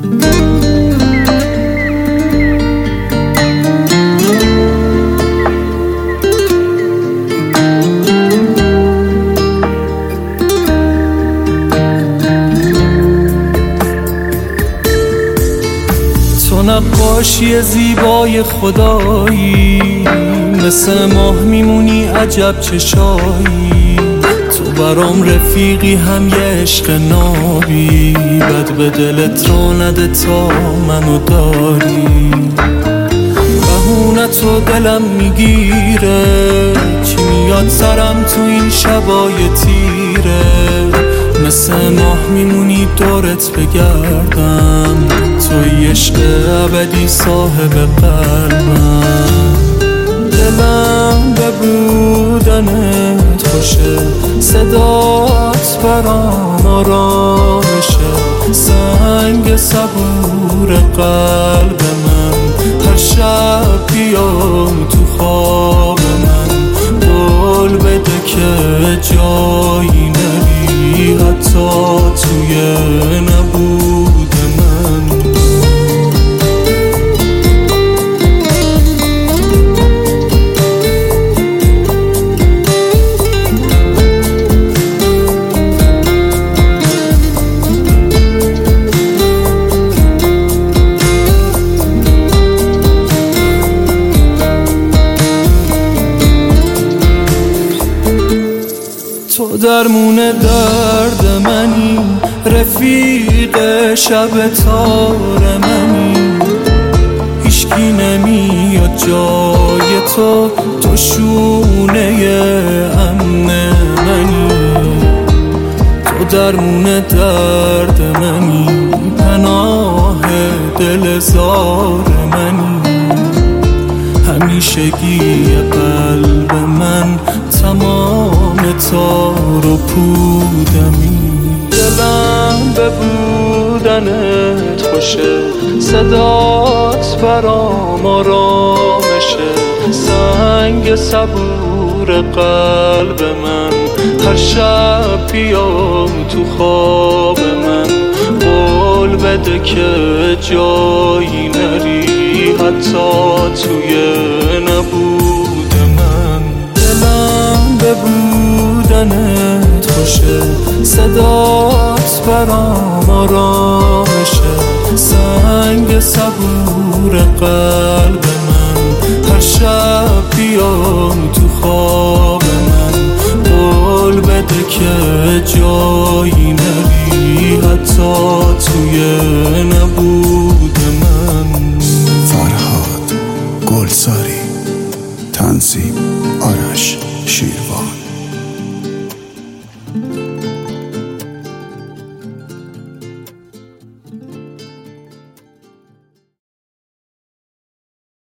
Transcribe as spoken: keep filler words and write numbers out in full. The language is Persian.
تو نقاشی زیبای خدایی، مثل ماه میمونی عجب چشایی. تو برام رفیقی هم یه عشق نابی، بد به دلت رو نده تا منو داری. بهونه تو دلم میگیره، چی میاد سرم تو این شبای تیره. مثل ماه میمونی دورت بگردم، توی عشق ابدی صاحب قلبم. دلم به بودنت خوشه، صدات برام آرامشه. سنگ صبور قلب من، هر شب بیام تو خواب من. قول بده که جایی نری، حتی توی نبود من. تو درمون درد منی، رفیق شب تار منی. هیچکی نمیاد جای تو، تو شونه امن منی. تو درمون درد منی، پناه دل زار منی. همیشگی قلب من، تمام تار و پودمی. دلم به بودنت خوشه، صدات برام آرامشه. سنگ صبور قلب من، هر شب بیام تو خواب من. قول بده که جایی نری، حتی توی نبود من. دلم به بودنت خوشه، صدات برام آرامشه. سنگ صبور قلب من، هر شب بیام تو خواب من. قول بده که جایی نری، حتی توی نبود من. فرهاد گلزاری، تنظیم آرش شیروان.